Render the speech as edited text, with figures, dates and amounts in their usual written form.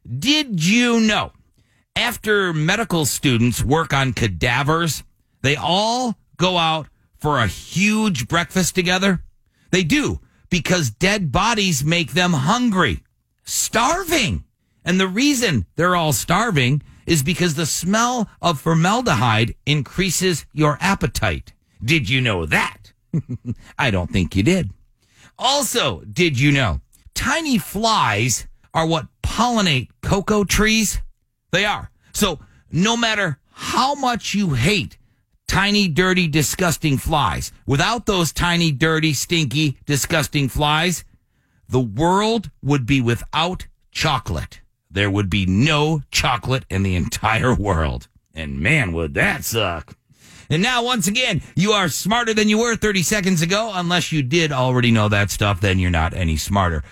Did you know after medical students work on cadavers, they all go out for a huge breakfast together? They do, because dead bodies make them hungry, starving. And the reason they're all starving is because the smell of formaldehyde increases your appetite. Did you know that? I don't think you did. Also, did you know tiny flies are what pollinate cocoa trees? They are. So no matter how much you hate tiny, dirty, disgusting flies, without those tiny, dirty, stinky, disgusting flies, the world would be without chocolate. There would be no chocolate in the entire world. And man, would that suck. And now, once again, you are smarter than you were 30 seconds ago. Unless you did already know that stuff, then you're not any smarter.